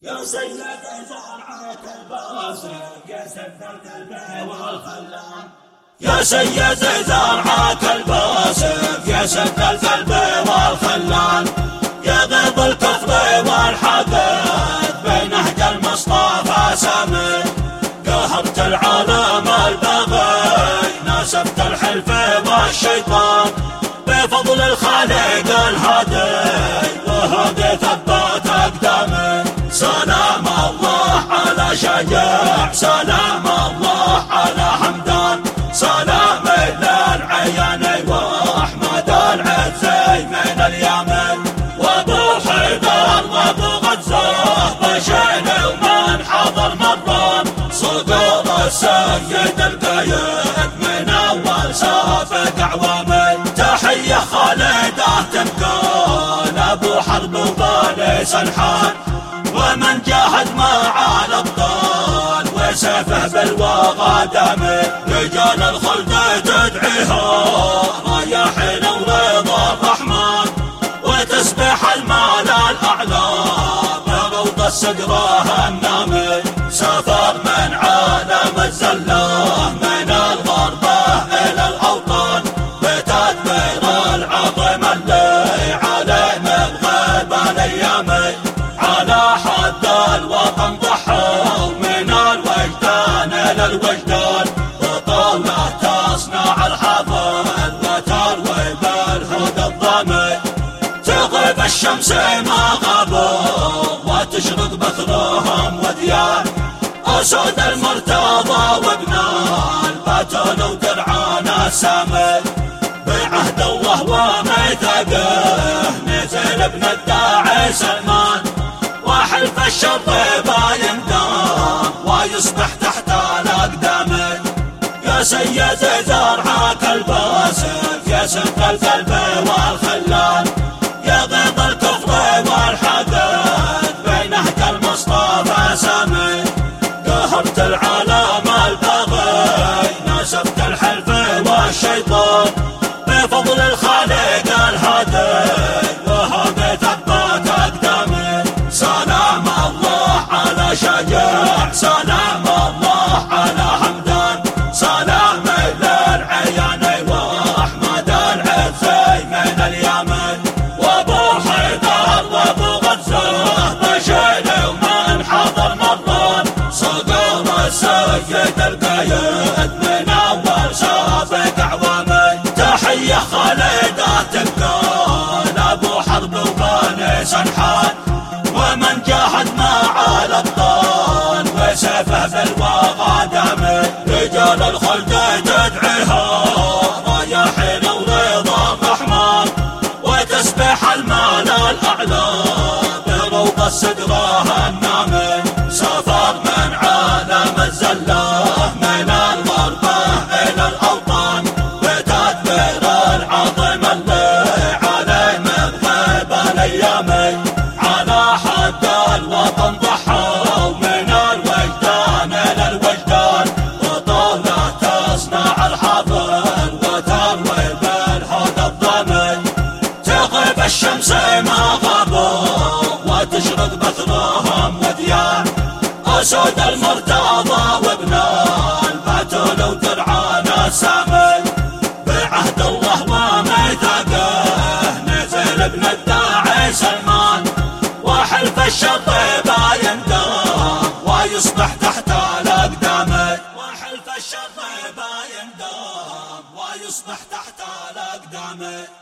يا سيد زرعة الباسم يا سد القلب والخلان، يا سيد زرعة الباسم يا سد القلب والخلان، يا غيظ الكفر والحقد بنهج المصطفى سامر، قهرت العالم البغي ناسفت الحلف والشيطان، بفضل الخالق الهادي وهدي ثبت اقدامه. سلام الله على شجاع، سلام الله على حمدان، سلام للعيان واحمد العزي من اليمن، وابو حيدر وابو غزه بشير ومن حضر مران، صقور السيد القايد من اول سابق اعوامه. تحيه خالده تنقل ابو حرب وبني سنحان، ومن جاهد مع الابطال وسيفه بالوغى دامه. رجال الخلد تدعيها رياحين ورضا الرحمن، وتسبح المال الاعلى بروض السقره النامه. سافر من عالم الزله من الغربه الى الاوطان، بتدبير العظيم اللي عليه مبغيب الايام. على حد الوطن ضحوا من الوجدان الى الوجدان، بطوله تصنع الحفظ وتروي بالهدى الظامي. تغيب الشمس ما غابوا وتشرق بثرهم وديان، اسود المرتضى وابن البتول ودرعان السامي. بعهد الله وميثاقه نزل ابن الداعي سلمان، وحلف الشر يندام ويصبح تحت الاقدام. يا سيد زرعك الباسم يا سد القلب والخلان، يا غيظ الكفر والحقد بنهج المصطفى سامي. قهرت العالم البغي ناسفت الحلف والشيطان، بفضل الخالق الهادي وهدي ثبت اقدامه. سلام الله على شجاع، سلام الله على حمدان، سلام للعيان واحمد العزي من اليمن، وابو حيدر وابو غزه بشير ومن حضر مران، صقور السيد القايد من اول سابق اعوامه. تحيه خالده تنقل ابو حرب وبني سنحان، ومن جاهد مع الابطال وسيفه بالوغى دامه. رجال الخلد تدعيها رياحين ورضا الرحمن، وتسبح المال الاعلى بروض السقره النامه. سافر من عالم الزله من الغربه الى الاوطان، بتدبير العظيم اللي عليه مغيب الايام. على حد الوطن ضحوا من الوجدان الى الوجدان، بطوله تصنع الحفظ وتروي بالهدى الظامي. تغيب الشمس ما غابوا وتشرق بثرهم وديان، اسود المرتضى وابن البتول ودرعان السامي. بعهد الله وميثاقه نزل ابن الداعي سلمان، وحلف الشر يندام ويصبح تحت الاقدام. وحلف الشر يندام ويصبح تحت الاقدام.